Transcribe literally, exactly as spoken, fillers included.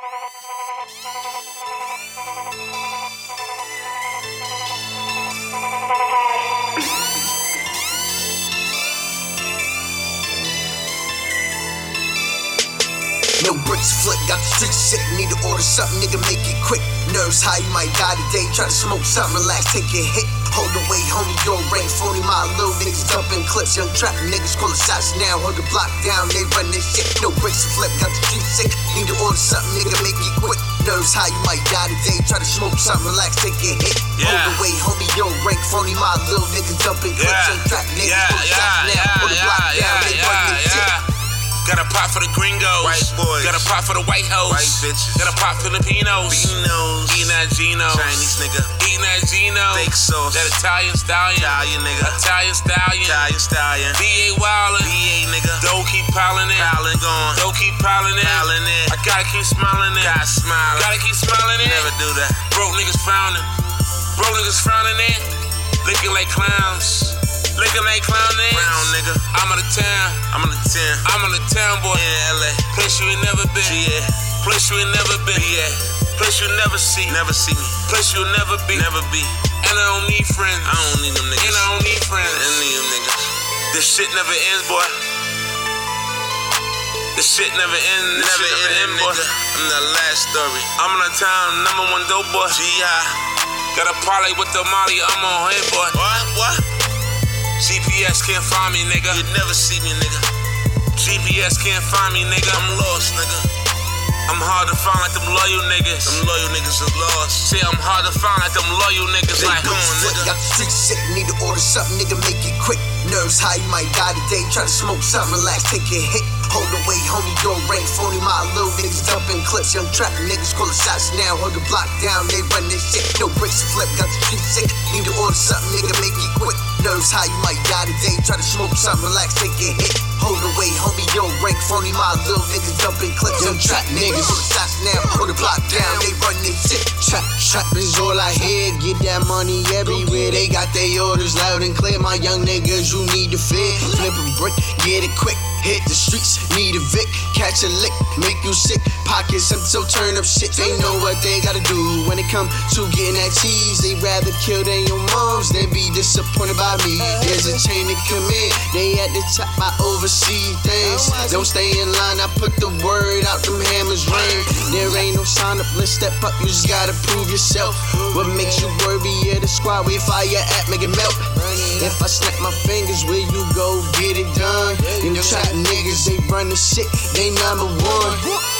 No bricks flip, got the streets sick. Need to order something, nigga, make it quick. Nerves high, you might die today. Try to smoke something, relax, take a hit. Hold the weight, homie, your range. Phony, my little niggas dumping clips. Young trap niggas calling shots now. Hold the block down, they run this shit. No bricks flip, got the streets sick. Need to order something, nigga, make it quick. Nerves high, you might die today. Try to smoke something, relax, take a hit. Yeah. Hold the weight, homie, your rank. Phony, my little niggas dumping clips. Yeah. Young trap niggas Yeah, calling shots yeah, now. Hold the yeah, block yeah, down, they yeah, run this shit. yeah. Got a pot for the gringos, white boys. Got a pot for the white hoes, white bitches. Got a pot Filipinos, Beanos. Eating that Gino, Chinese nigga. Eating that Gino, Steak sauce. That Italian stallion, Italian nigga. Italian stallion, Italian stallion. B A wildin', B A nigga. Dough keep piling in, Piling gone. Dough keep piling in, Piling in. I gotta keep smiling in, Gotta smile. Gotta keep smiling in. Never do that. Broke niggas frowning, broke niggas frowning in, looking like clowns. Looking like clown niggas. Brown nigga. I'm on the town. I'm on the ten. I'm on the town, boy. In L A. Place you ain't never been. Yeah. Place you ain't never been. Yeah. Place you never see. Never see me. Place you'll never be. Never be. And I don't need friends. I don't need them niggas. And I don't need friends. I don't need them niggas. This shit never ends, boy. This shit never ends. This Never shit never end, ends, boy. nigga. I'm the last story. I'm in the town, number one dope boy. G I. Got a parlay with the Molly. I'm on here, boy. What? What? G P S can't find me, nigga. You never see me, nigga. G P S can't find me, nigga. I'm lost, nigga. I'm hard to find like them loyal niggas. Them loyal niggas are lost. See, I'm hard to find like them loyal niggas. They Like, bricks on, flip, nigga. got the streets sick. Need to order something, nigga, make it quick. Nerves high, you might die today. Try to smoke something, relax, take a hit. Hold the weight, homie, your rank. Phony, my little niggas dumping clips. Young trap niggas calling shots now. Hold the block down, they run this shit. No bricks flip, got the streets sick. Need to order something, nigga, make it quick. Nerves high, you might die today. Try to smoke something, relax, take a hit. Hold the weight, homie, your rank. Phony, my little niggas dumping clips. Young trap niggas calling shots now. Hold the block down, they run this shit. Trap, trap is all I hear. Get that money everywhere. They got their orders loud and clear. My young niggas, you need to fear. Flip a brick, get it quick. Hit the streets, need a Vic, catch a lick, make you sick. Pockets empty, so turn up shit. They know what they gotta do when it come to getting that cheese. They rather kill than your moms, than be disappointed by me. There's a chain to command, they at the top, I oversee things. Don't stay in line, I put the word out, them hammers ring. There ain't no sign up, let's step up, you just gotta prove yourself. What makes you worthy of the squad? Where fire at, make it melt. If I snap my fingers, where you go, get it done. Them trap niggas, they run the shit, they number one.